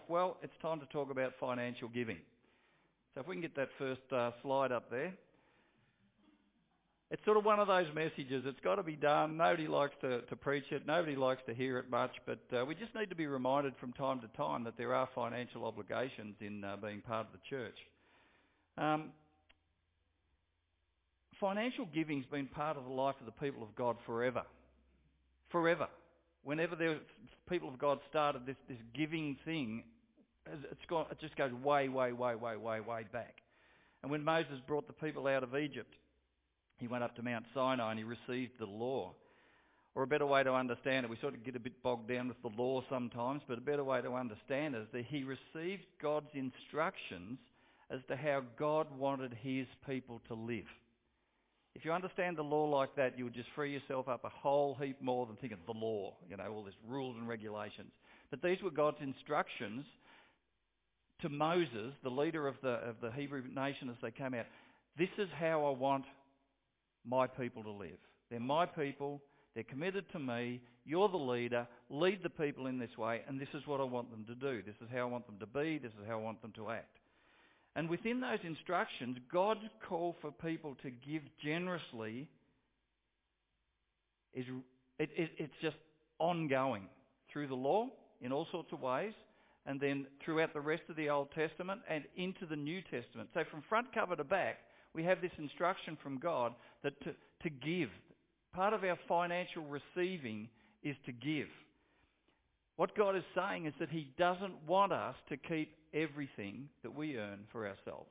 Well, it's time to talk about financial giving. So if we can get that first slide up there. It's sort of one of those messages. It's got to be done. Nobody likes to preach it. Nobody likes to hear it much. But we just need to be reminded from time to time that there are financial obligations in being part of the church. Financial giving's been part of the life of the people of God forever. Forever. Whenever the people of God started this giving thing, it just goes way back. And when Moses brought the people out of Egypt, he went up to Mount Sinai and he received the law. Or a better way to understand it, we sort of get a bit bogged down with the law sometimes, but a better way to understand it is that he received God's instructions as to how God wanted his people to live. If you understand the law like that, you would just free yourself up a whole heap more than thinking the law, all these rules and regulations. But these were God's instructions to Moses, the leader of the Hebrew nation as they came out. This is how I want my people to live. They're my people. They're committed to me. You're the leader. Lead the people in this way, and this is what I want them to do. This is how I want them to be. This is how I want them to act. And within those instructions, God's call for people to give generously it's just ongoing through the law in all sorts of ways, and then throughout the rest of the Old Testament and into the New Testament. So from front cover to back, we have this instruction from God that to give. Part of our financial receiving is to give. What God is saying is that he doesn't want us to keep everything that we earn for ourselves.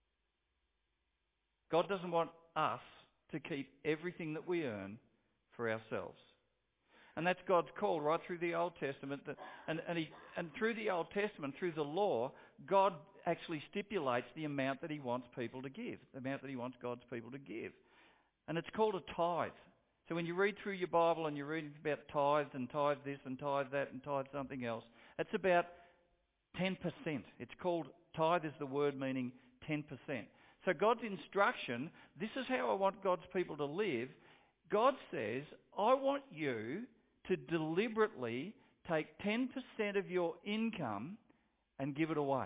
God doesn't want us to keep everything that we earn for ourselves. And that's God's call right through the Old Testament. And through the Old Testament, through the law, God actually stipulates the amount that he wants people to give, the amount that he wants God's people to give. And it's called a tithe. So when you read through your Bible and you're reading about tithes and tithe this and tithe that and tithe something else, it's about 10%. It's called, tithe is the word meaning 10%. So God's instruction, this is how I want God's people to live. God says, I want you to deliberately take 10% of your income and give it away.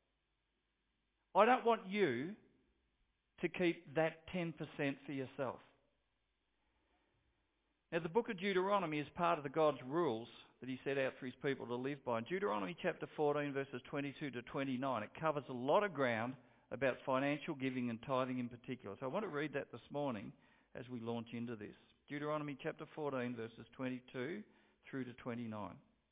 I don't want you to keep that 10% for yourself. Now, the book of Deuteronomy is part of the God's rules that he set out for his people to live by. In Deuteronomy chapter 14, verses 22 to 29, it covers a lot of ground about financial giving and tithing in particular. So I want to read that this morning as we launch into this. Deuteronomy chapter 14, verses 22 through to 29.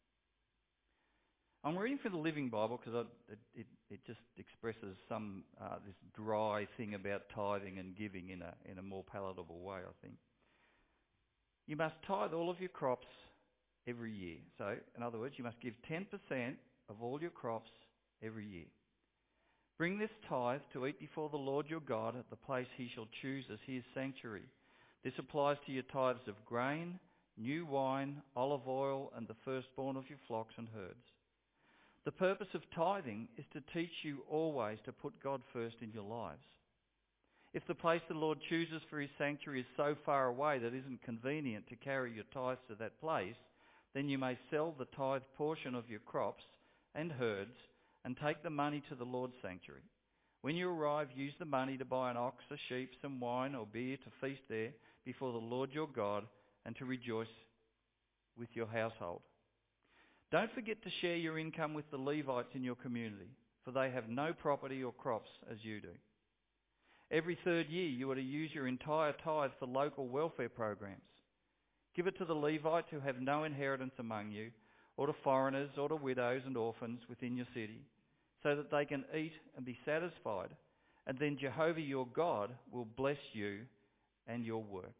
I'm reading from the Living Bible because it just expresses some this dry thing about tithing and giving in a more palatable way, I think. You must tithe all of your crops every year. So, in other words, you must give 10% of all your crops every year. Bring this tithe to eat before the Lord your God at the place he shall choose as his sanctuary. This applies to your tithes of grain, new wine, olive oil, and the firstborn of your flocks and herds. The purpose of tithing is to teach you always to put God first in your lives. If the place the Lord chooses for his sanctuary is so far away that it isn't convenient to carry your tithes to that place, then you may sell the tithe portion of your crops and herds and take the money to the Lord's sanctuary. When you arrive, use the money to buy an ox, a sheep, some wine or beer to feast there before the Lord your God and to rejoice with your household. Don't forget to share your income with the Levites in your community, for they have no property or crops as you do. Every third year you are to use your entire tithe for local welfare programs. Give it to the Levites who have no inheritance among you, or to foreigners or to widows and orphans within your city, so that they can eat and be satisfied, and then Jehovah your God will bless you and your work.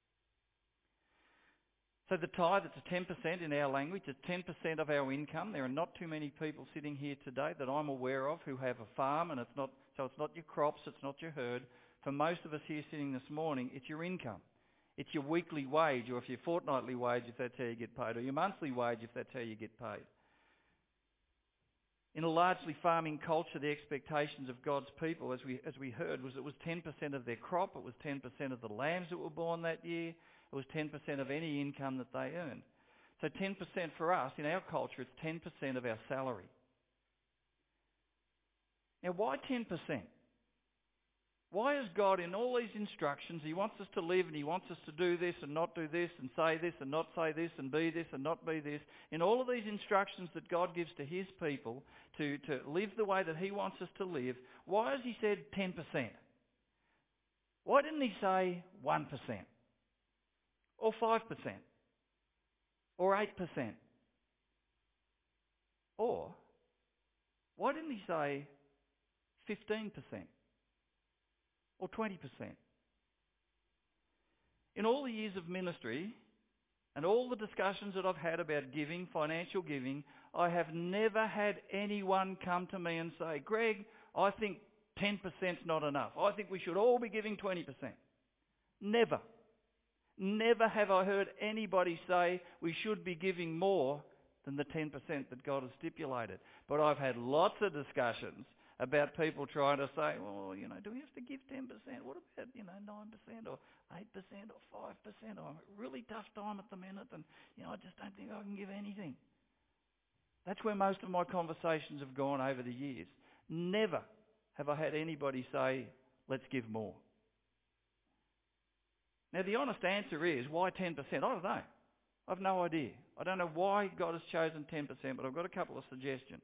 So the tithe, it's 10% in our language, it's 10% of our income. There are not too many people sitting here today that I'm aware of who have a farm, and it's not your crops, it's not your herd. For most of us here sitting this morning, it's your income. It's your weekly wage, or if your fortnightly wage, if that's how you get paid, or your monthly wage, if that's how you get paid. In a largely farming culture, the expectations of God's people, as we heard, was it was 10% of their crop, it was 10% of the lambs that were born that year, it was 10% of any income that they earned. So 10% for us, in our culture, it's 10% of our salary. Now, why 10%? Why has God, in all these instructions, He wants us to live and He wants us to do this and not do this and say this and not say this and be this and not be this. In all of these instructions that God gives to His people to live the way that He wants us to live, why has He said 10%? Why didn't He say 1% or 5% or 8%? Or why didn't He say 15%? Or 20%. In all the years of ministry and all the discussions that I've had about giving, financial giving, I have never had anyone come to me and say, Greg, I think 10%'s not enough. I think we should all be giving 20%. Never. Never have I heard anybody say we should be giving more than the 10% that God has stipulated. But I've had lots of discussions about people trying to say, well, do we have to give 10%? What about, 9% or 8% or 5%? I'm a really tough time at the minute and, I just don't think I can give anything. That's where most of my conversations have gone over the years. Never have I had anybody say, let's give more. Now, the honest answer is, why 10%? I don't know. I've no idea. I don't know why God has chosen 10%, but I've got a couple of suggestions.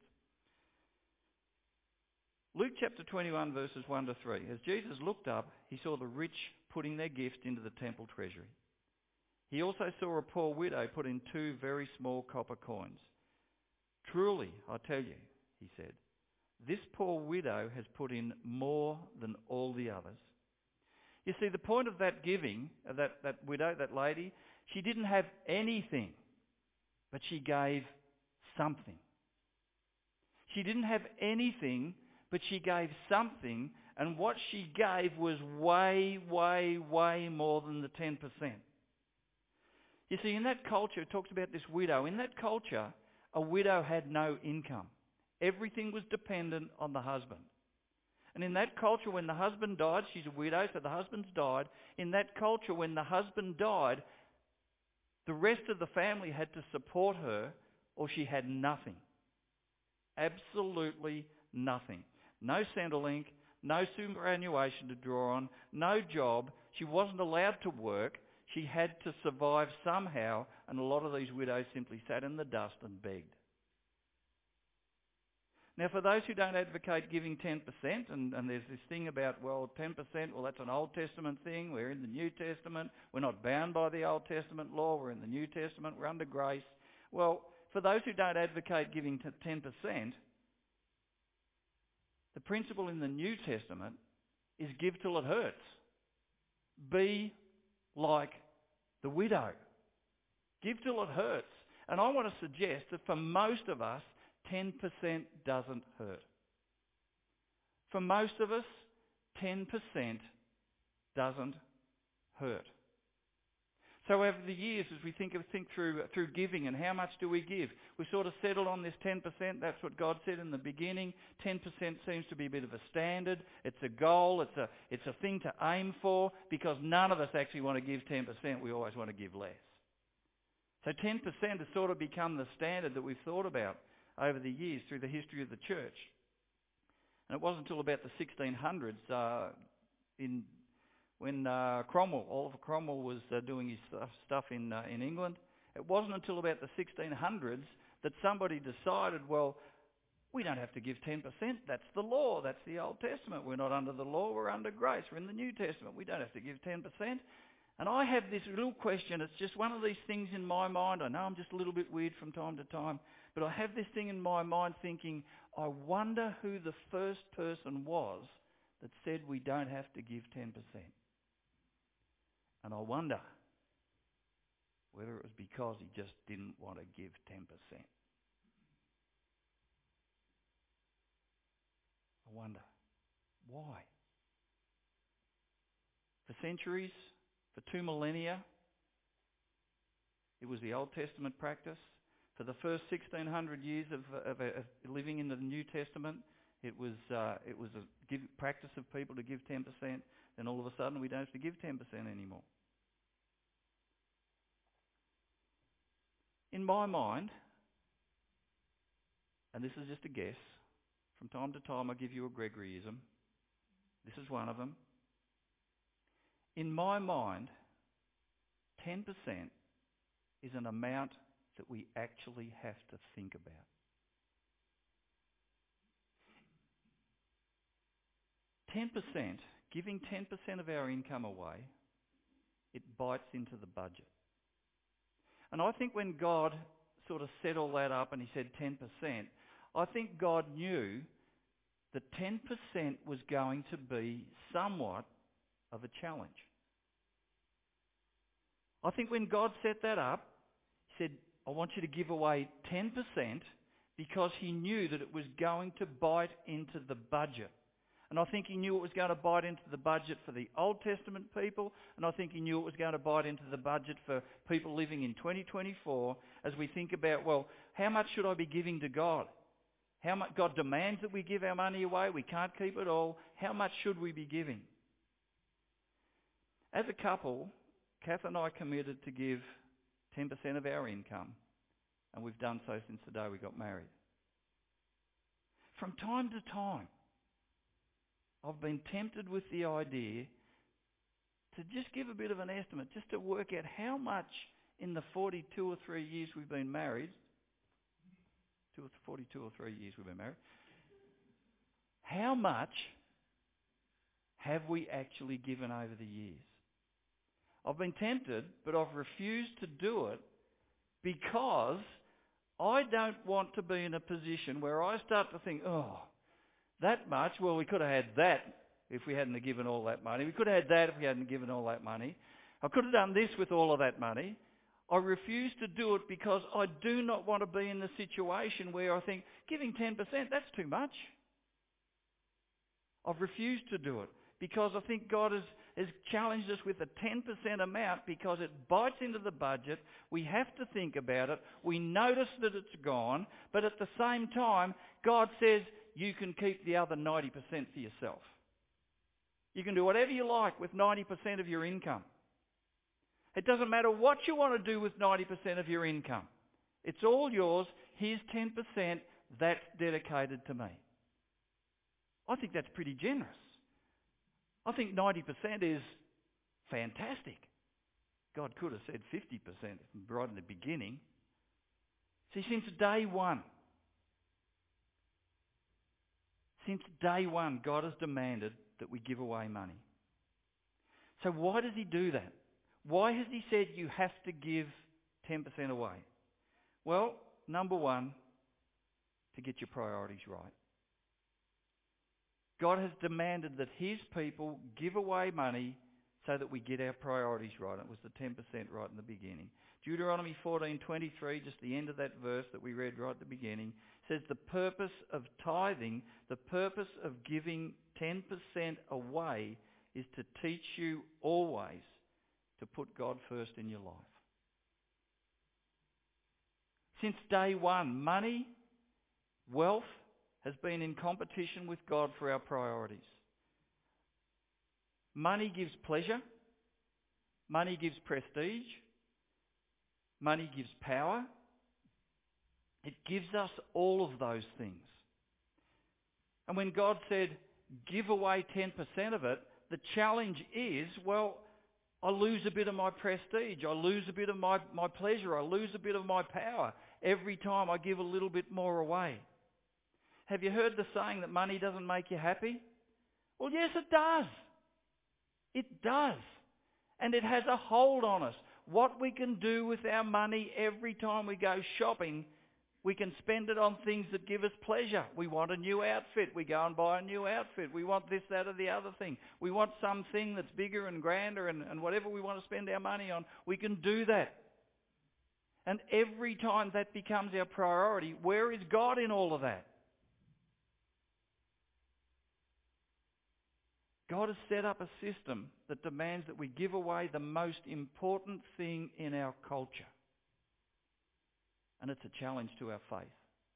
Luke chapter 21 verses 1 to 3. As Jesus looked up, he saw the rich putting their gift into the temple treasury. He also saw a poor widow put in 2 very small copper coins. Truly, I tell you, he said, this poor widow has put in more than all the others. You see, the point of that giving, that widow, that lady, she didn't have anything, but she gave something. She didn't have anything, but she gave something, and what she gave was way, way, way more than the 10%. You see, in that culture, it talks about this widow. In that culture, a widow had no income. Everything was dependent on the husband. And in that culture, when the husband died, she's a widow, so the husband's died. In that culture, when the husband died, the rest of the family had to support her, or she had nothing. Absolutely nothing. No Centrelink, no superannuation to draw on, no job. She wasn't allowed to work. She had to survive somehow, and a lot of these widows simply sat in the dust and begged. Now, for those who don't advocate giving 10%, and there's this thing about, 10%, that's an Old Testament thing. We're in the New Testament. We're not bound by the Old Testament law. We're in the New Testament. We're under grace. Well, for those who don't advocate giving 10%, the principle in the New Testament is give till it hurts. Be like the widow. Give till it hurts. And I want to suggest that for most of us, 10% doesn't hurt. For most of us, 10% doesn't hurt. So over the years, as we think through giving and how much do we give, we sort of settled on this 10%. That's what God said in the beginning. 10% seems to be a bit of a standard. It's a goal. It's a thing to aim for, because none of us actually want to give 10%. We always want to give less. So 10% has sort of become the standard that we've thought about over the years through the history of the church. And it wasn't until about the 1600s when Oliver Cromwell was doing his stuff in England. It wasn't until about the 1600s that somebody decided, we don't have to give 10%. That's the law. That's the Old Testament. We're not under the law. We're under grace. We're in the New Testament. We don't have to give 10%. And I have this little question. It's just one of these things in my mind. I know I'm just a little bit weird from time to time, but I have this thing in my mind thinking, I wonder who the first person was that said we don't have to give 10%. And I wonder whether it was because he just didn't want to give 10%. I wonder. Why? For centuries, for 2 millennia, it was the Old Testament practice. For the first 1,600 years of living in the New Testament, it was a practice of people to give 10%. Then all of a sudden, we don't have to give 10% anymore. In my mind, and this is just a guess, From time to time I give you a Gregoryism. This is one of them. In my mind, 10% is an amount that we actually have to think about. Giving 10% of our income away, it bites into the budget. And I think when God sort of set all that up and he said 10%, I think God knew that 10% was going to be somewhat of a challenge. I think when God set that up, he said, I want you to give away 10% because he knew that it was going to bite into the budget. And I think he knew it was going to bite into the budget for the Old Testament people, and I think he knew it was going to bite into the budget for people living in 2024 as we think about, well, how much should I be giving to God? How much God demands that we give our money away. We can't keep it all. How much should we be giving? As a couple, Kath and I committed to give 10% of our income, and we've done so since the day we got married. From time to time, I've been tempted with the idea to just give a bit of an estimate, just to work out how much in the 42 or 3 years we've been married, 42 or 3 years we've been married, how much have we actually given over the years? I've been tempted, but I've refused to do it because I don't want to be in a position where I start to think, oh, that much? Well, we could have had that if we hadn't given all that money. We could have had that if we hadn't given all that money. I could have done this with all of that money. I refuse to do it because I do not want to be in the situation where I think, giving 10%, that's too much. I've refused to do it because I think God has challenged us with a 10% amount because it bites into the budget. We have to think about it. We notice that it's gone. But at the same time, God says, you can keep the other 90% for yourself. You can do whatever you like with 90% of your income. It doesn't matter what you want to do with 90% of your income. It's all yours. Here's 10%. That's dedicated to me. I think that's pretty generous. I think 90% is fantastic. God could have said 50% right in the beginning. See, since day one, God has demanded that we give away money. So why does he do that? Why has he said you have to give 10% away? Well, number one, to get your priorities right. God has demanded that his people give away money so that we get our priorities right. It was the 10% right in the beginning. Deuteronomy 14:23, just the end of that verse that we read right at the beginning, says the purpose of tithing, the purpose of giving 10% away is to teach you always to put God first in your life. Since day one, money, wealth, has been in competition with God for our priorities. Money gives pleasure. Money gives prestige. Money gives power. It gives us all of those things. And when God said, give away 10% of it, the challenge is, well, I lose a bit of my prestige. I lose a bit of my pleasure. I lose a bit of my power every time I give a little bit more away. Have you heard the saying that money doesn't make you happy? Well, yes, it does. It does. And it has a hold on us. What we can do with our money every time we go shopping, we can spend it on things that give us pleasure. We want a new outfit. We go and buy a new outfit. We want this, that, or the other thing. We want something that's bigger and grander and whatever we want to spend our money on, we can do that. And every time that becomes our priority, where is God in all of that? God has set up a system that demands that we give away the most important thing in our culture. And it's a challenge to our faith.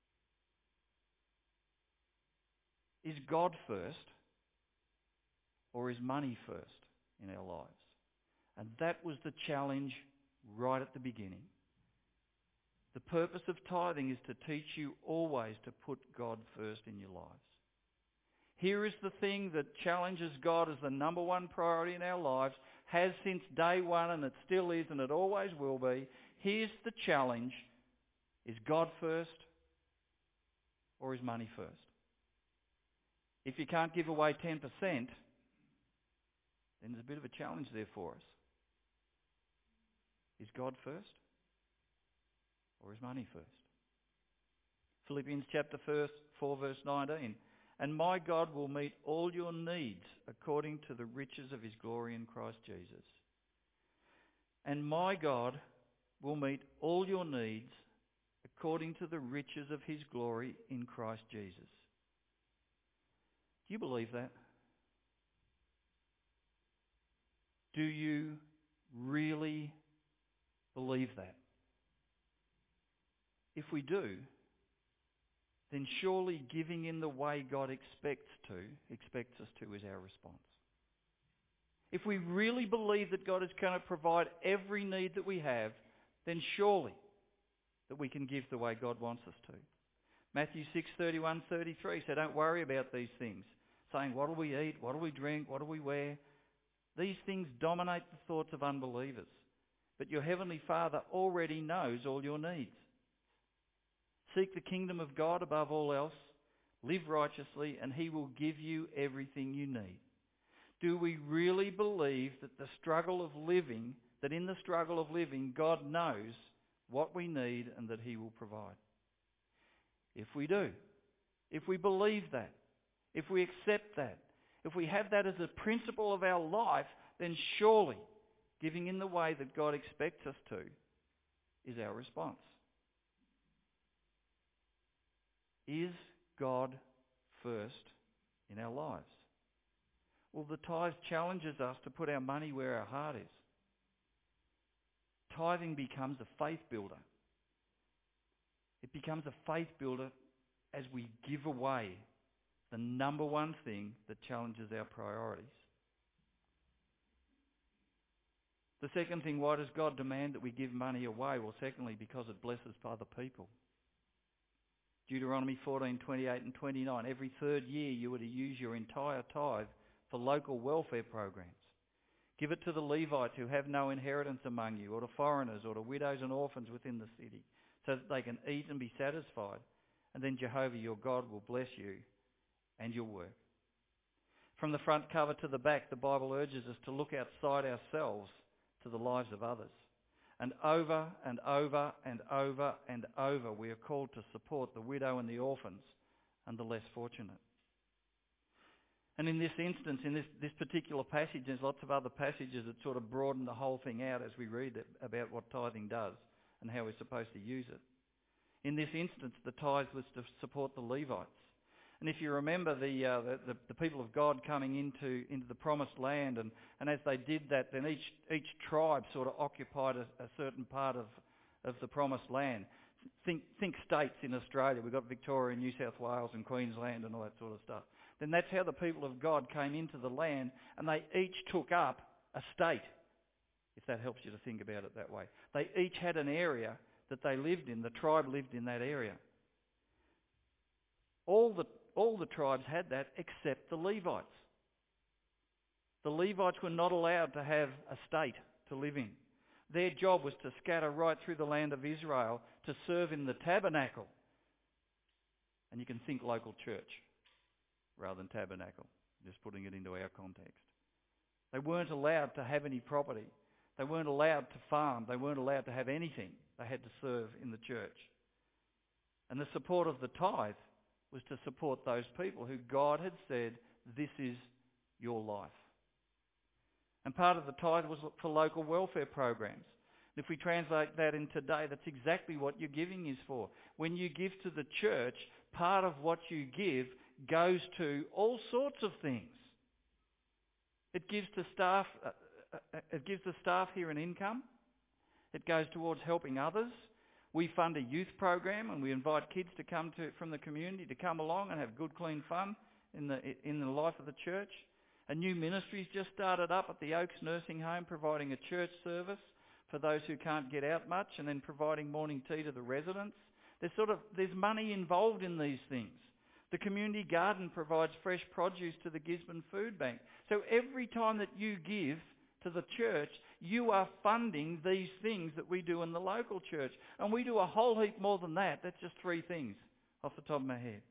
Is God first or is money first in our lives? And that was the challenge right at the beginning. The purpose of tithing is to teach you always to put God first in your lives. Here is the thing that challenges God as the number one priority in our lives, has since day one, and it still is, and it always will be. Here's the challenge. Is God first or is money first? If you can't give away 10%, then there's a bit of a challenge there for us. Is God first or is money first? Philippians chapter 4 verse 19. And my God will meet all your needs according to the riches of his glory in Christ Jesus. And my God will meet all your needs according to the riches of his glory in Christ Jesus. Do you believe that? Do you really believe that? If we do, then surely giving in the way God expects us to is our response. If we really believe that God is going to provide every need that we have, then surely that we can give the way God wants us to. Matthew 6:31-33 said, don't worry about these things, saying, what will we eat, what will we drink, what will we wear? These things dominate the thoughts of unbelievers. But your heavenly Father already knows all your needs. Seek the kingdom of God above all else, live righteously, and he will give you everything you need. Do we really believe that in the struggle of living, God knows what we need and that he will provide? If we do, if we believe that, if we accept that, if we have that as a principle of our life, then surely giving in the way that God expects us to is our response. Is God first in our lives? Well, the tithe challenges us to put our money where our heart is. Tithing becomes a faith builder. It becomes a faith builder as we give away the number one thing that challenges our priorities. The second thing, why does God demand that we give money away? Well, secondly, because it blesses other people. Deuteronomy 14:28 and 29. Every third year you are to use your entire tithe for local welfare programs. Give it to the Levites who have no inheritance among you, or to foreigners, or to widows and orphans within the city, so that they can eat and be satisfied. And then Jehovah your God will bless you and your work. From the front cover to the back, the Bible urges us to look outside ourselves to the lives of others. And over and over and over and over, we are called to support the widow and the orphans and the less fortunate. And in this instance, in this particular passage, there's lots of other passages that sort of broaden the whole thing out as we read it, about what tithing does and how we're supposed to use it. In this instance, the tithe was to support the Levites. And if you remember the people of God coming into the promised land, and as they did that, then each tribe sort of occupied a certain part of the promised land. Think states in Australia. We've got Victoria, New South Wales and Queensland and all that sort of stuff. Then that's how the people of God came into the land, and they each took up a state, if that helps you to think about it that way. They each had an area that they lived in. The tribe lived in that area. All the tribes had that except the Levites. The Levites were not allowed to have a state to live in. Their job was to scatter right through the land of Israel to serve in the tabernacle. And you can think local church rather than tabernacle, just putting it into our context. They weren't allowed to have any property. They weren't allowed to farm. They weren't allowed to have anything. They had to serve in the church. And the support of the tithe was to support those people who God had said, this is your life. And part of the tithe was for local welfare programs. And if we translate that in today, that's exactly what your giving is for. When you give to the church, part of what you give goes to all sorts of things. It gives the staff here an income. It goes towards helping others. We fund a youth program, and we invite kids to come from the community to come along and have good, clean fun in the life of the church. A new ministry's just started up at the Oaks Nursing Home, providing a church service for those who can't get out much, and then providing morning tea to the residents. There's money involved in these things. The community garden provides fresh produce to the Gisborne Food Bank. So every time that you give to the church, you are funding these things that we do in the local church. And we do a whole heap more than that. That's just 3 things off the top of my head.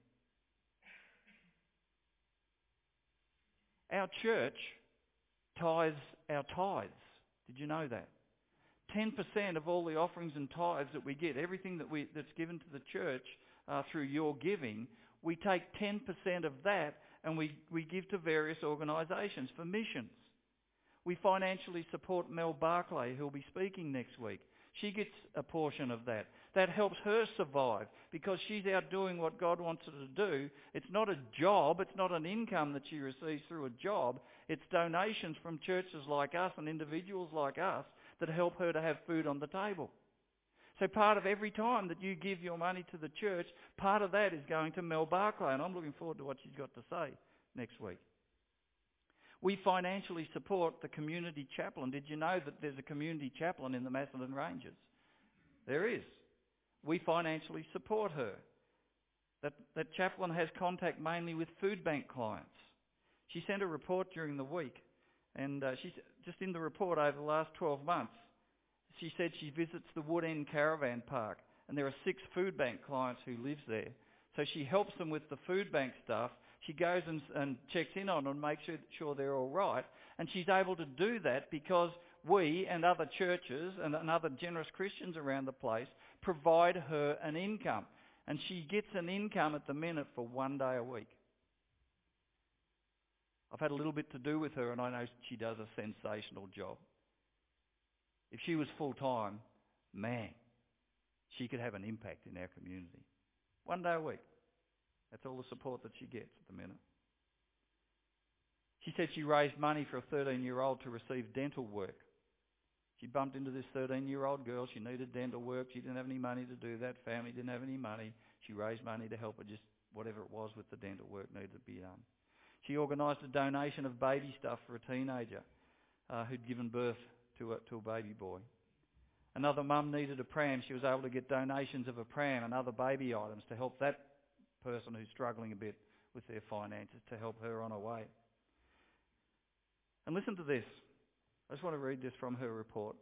Our church tithes our tithes. Did you know that? 10% of all the offerings and tithes that we get, everything that's given to the church through your giving, we take 10% of that and we give to various organisations for missions. We financially support Mel Barclay, who'll be speaking next week. She gets a portion of that. That helps her survive because she's out doing what God wants her to do. It's not a job. It's not an income that she receives through a job. It's donations from churches like us and individuals like us that help her to have food on the table. So part of every time that you give your money to the church, part of that is going to Mel Barclay, and I'm looking forward to what she's got to say next week. We financially support the community chaplain. Did you know that there's a community chaplain in the Macedon Rangers? There is. We financially support her. That chaplain has contact mainly with food bank clients. She sent a report during the week, and she's just in the report over the last 12 months, she said she visits the Wood End Caravan Park, and there are 6 food bank clients who live there. So she helps them with the food bank stuff. She goes and checks in on them and makes sure they're all right. And she's able to do that because we and other churches and other generous Christians around the place provide her an income. And she gets an income at the minute for 1 day a week. I've had a little bit to do with her, and I know she does a sensational job. If she was full-time, man, she could have an impact in our community. 1 day a week. That's all the support that she gets at the minute. She said she raised money for a 13-year-old to receive dental work. She bumped into this 13-year-old girl. She needed dental work. She didn't have any money to do that. Family didn't have any money. She raised money to help her, just whatever it was with the dental work needed to be done. She organised a donation of baby stuff for a teenager who'd given birth to a baby boy. Another mum needed a pram. She was able to get donations of a pram and other baby items to help that person who's struggling a bit with their finances, to help her on her way. And listen to this. I just want to read this from her report.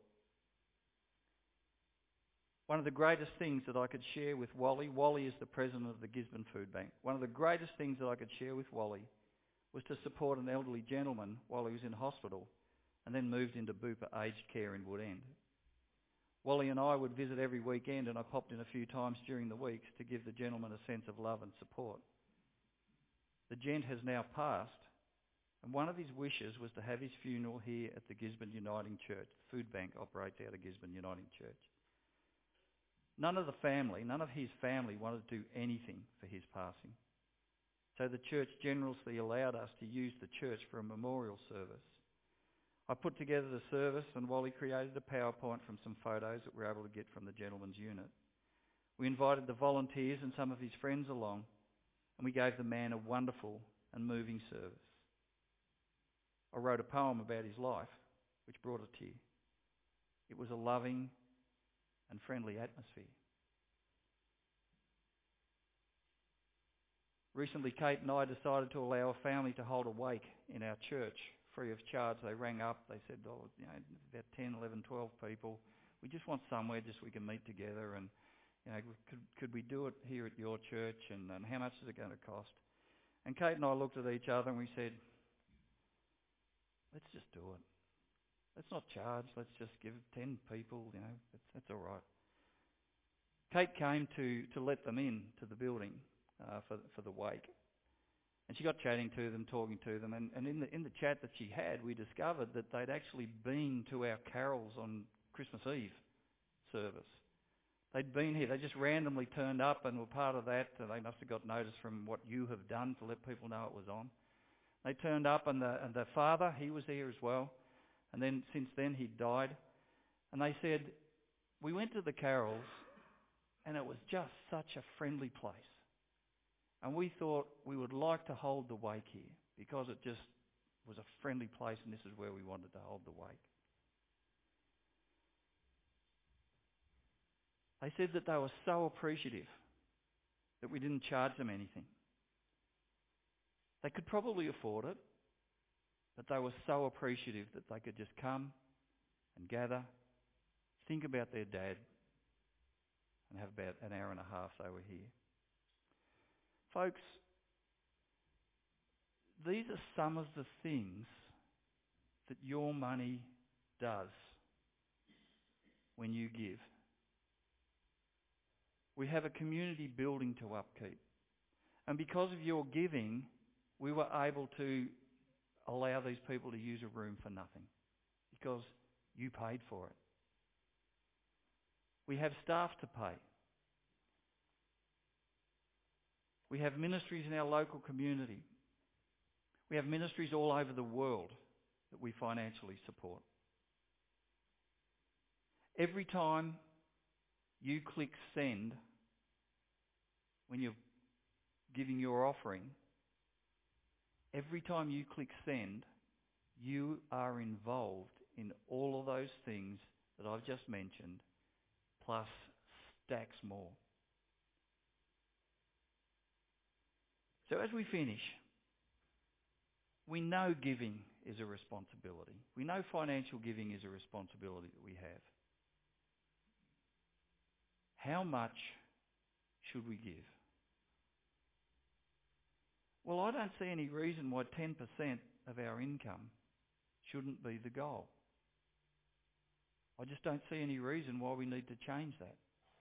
One of the greatest things that I could share with Wally is the president of the Gisborne Food Bank. One of the greatest things that I could share with Wally was to support an elderly gentleman while he was in hospital and then moved into Bupa aged care in Wood End. Wally and I would visit every weekend, and I popped in a few times during the weeks to give the gentleman a sense of love and support. The gent has now passed, and one of his wishes was to have his funeral here at the Gisborne Uniting Church. The food bank operates out of Gisborne Uniting Church. None of his family wanted to do anything for his passing. So the church generously allowed us to use the church for a memorial service. I put together the service, and Wally created a PowerPoint from some photos that we were able to get from the gentleman's unit. We invited the volunteers and some of his friends along, and we gave the man a wonderful and moving service. I wrote a poem about his life, which brought a tear. It was a loving and friendly atmosphere. Recently, Kate and I decided to allow a family to hold a wake in our church, free of charge. They rang up, they said, about 10, 11, 12 people. We just want somewhere just we can meet together, and could we do it here at your church, and how much is it going to cost? And Kate and I looked at each other and we said, let's just do it. Let's not charge, let's just give 10 people, that's all right. Kate came to let them in to the building for the wake. And she got chatting to them, talking to them, and in the chat that she had, we discovered that they'd actually been to our carols on Christmas Eve service. They'd been here. They just randomly turned up and were part of that. They must have got notice from what you have done to let people know it was on. They turned up, and the father, he was here as well. And then since then he'd died. And they said, we went to the carols, and it was just such a friendly place. And we thought we would like to hold the wake here because it just was a friendly place, and this is where we wanted to hold the wake. They said that they were so appreciative that we didn't charge them anything. They could probably afford it, but they were so appreciative that they could just come and gather, think about their dad, and have about an hour and a half they were here. Folks, these are some of the things that your money does when you give. We have a community building to upkeep. And because of your giving, we were able to allow these people to use a room for nothing because you paid for it. We have staff to pay. We have ministries in our local community. We have ministries all over the world that we financially support. Every time you click send, when you're giving your offering, every time you click send, you are involved in all of those things that I've just mentioned, plus stacks more. So as we finish, we know giving is a responsibility. We know financial giving is a responsibility that we have. How much should we give? Well, I don't see any reason why 10% of our income shouldn't be the goal. I just don't see any reason why we need to change that.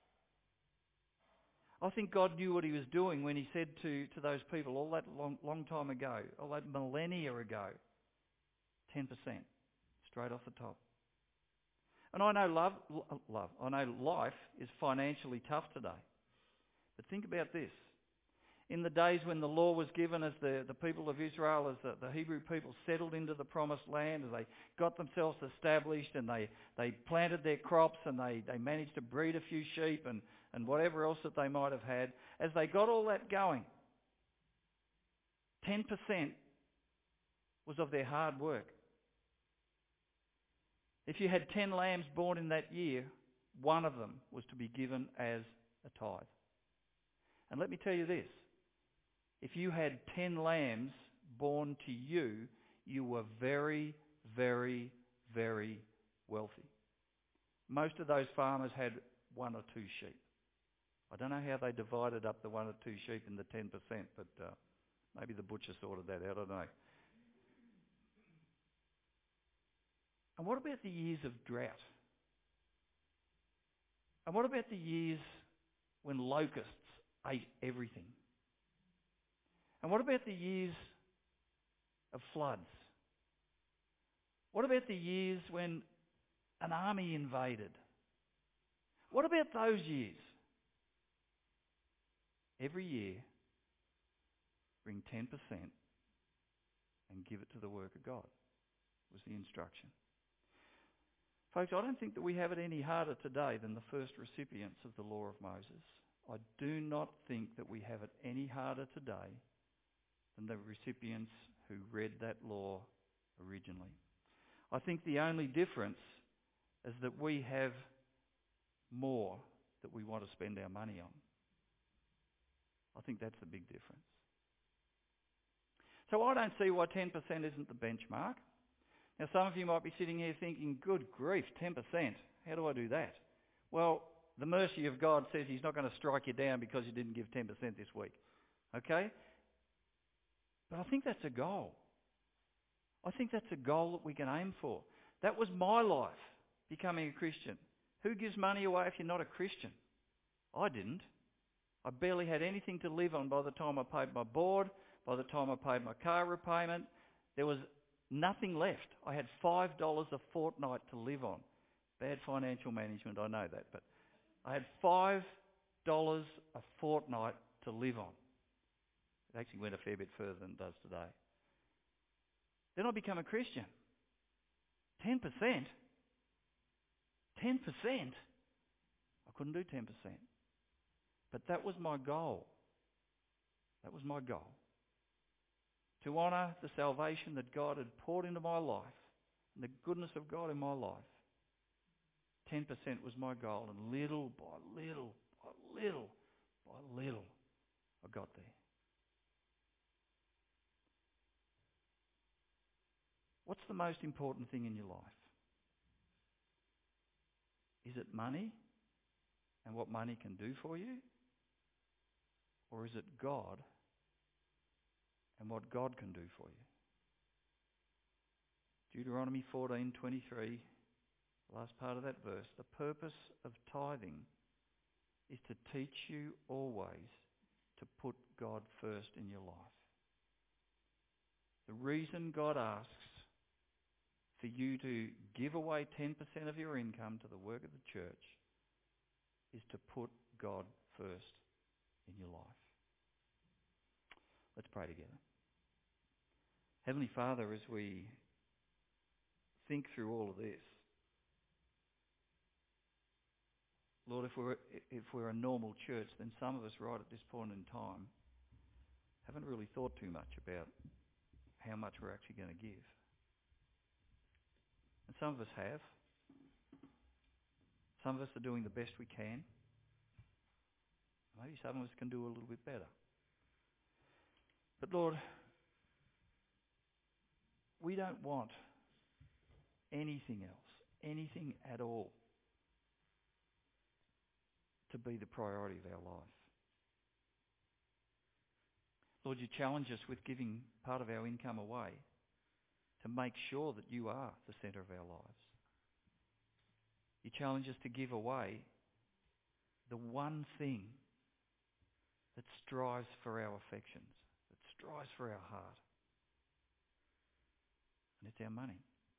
I think God knew what he was doing when he said to those people all that long time ago, all that millennia ago, 10%, straight off the top. And I know I know life is financially tough today. But think about this. In the days when the law was given, as the people of Israel, as the Hebrew people settled into the promised land, as they got themselves established and they planted their crops and they managed to breed a few sheep and whatever else that they might have had, as they got all that going, 10% was of their hard work. If you had 10 lambs born in that year, one of them was to be given as a tithe. And let me tell you this, if you had 10 lambs born to you, you were very, very, very wealthy. Most of those farmers had 1 or 2 sheep. I don't know how they divided up the 1 or 2 sheep in the 10%, but maybe the butcher sorted that out, I don't know. And what about the years of drought? And what about the years when locusts ate everything? And what about the years of floods? What about the years when an army invaded? What about those years? Every year, bring 10% and give it to the work of God, was the instruction. Folks, I don't think that we have it any harder today than the first recipients of the law of Moses. I do not think that we have it any harder today than the recipients who read that law originally. I think the only difference is that we have more that we want to spend our money on. I think that's the big difference. So I don't see why 10% isn't the benchmark. Now some of you might be sitting here thinking, good grief, 10%, how do I do that? Well, the mercy of God says he's not going to strike you down because you didn't give 10% this week. Okay? But I think that's a goal. I think that's a goal that we can aim for. That was my life, becoming a Christian. Who gives money away if you're not a Christian? I didn't. I barely had anything to live on by the time I paid my board, by the time I paid my car repayment. There was nothing left. I had $5 a fortnight to live on. Bad financial management, I know that, but I had $5 a fortnight to live on. It actually went a fair bit further than it does today. Then I became a Christian. 10%? 10%? I couldn't do 10%. But that was my goal. That was my goal. To honour the salvation that God had poured into my life and the goodness of God in my life. 10% was my goal, and little by little, by little, by little, I got there. What's the most important thing in your life? Is it money and what money can do for you? Or is it God and what God can do for you? Deuteronomy 14:23, the last part of that verse. The purpose of tithing is to teach you always to put God first in your life. The reason God asks for you to give away 10% of your income to the work of the church is to put God first in your life. Let's pray together. Heavenly Father, as we think through all of this, Lord, if we're a normal church, then some of us right at this point in time haven't really thought too much about how much we're actually going to give. And some of us have. Some of us are doing the best we can. Maybe some of us can do a little bit better. But Lord, we don't want anything else, anything at all, to be the priority of our life. Lord, you challenge us with giving part of our income away to make sure that you are the centre of our lives. You challenge us to give away the one thing that strives for our affections, that strives for our heart. And it's our money.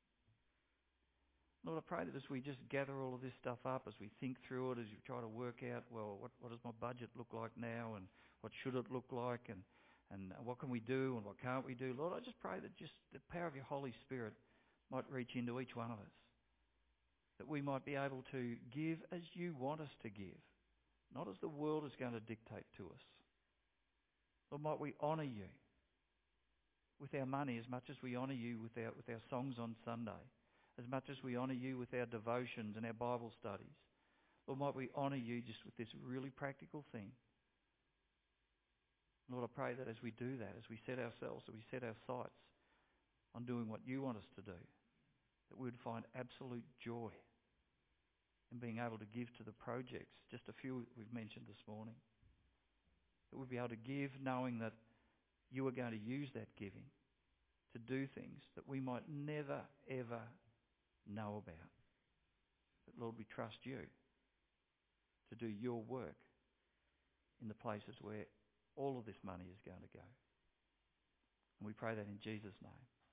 Lord, I pray that as we just gather all of this stuff up, as we think through it, as we try to work out, well, what does my budget look like now, and what should it look like, and what can we do and what can't we do? Lord, I just pray that just the power of your Holy Spirit might reach into each one of us, that we might be able to give as you want us to give, not as the world is going to dictate to us. Lord, might we honour you with our money as much as we honour you with our songs on Sunday, as much as we honour you with our devotions and our Bible studies. Lord, might we honour you just with this really practical thing. Lord, I pray that as we do that, as we set our sights on doing what you want us to do, that we would find absolute joy in being able to give to the projects, just a few we've mentioned this morning. That we'd be able to give knowing that you are going to use that giving to do things that we might never, ever know about. But Lord, we trust you to do your work in the places where all of this money is going to go. And we pray that in Jesus' name.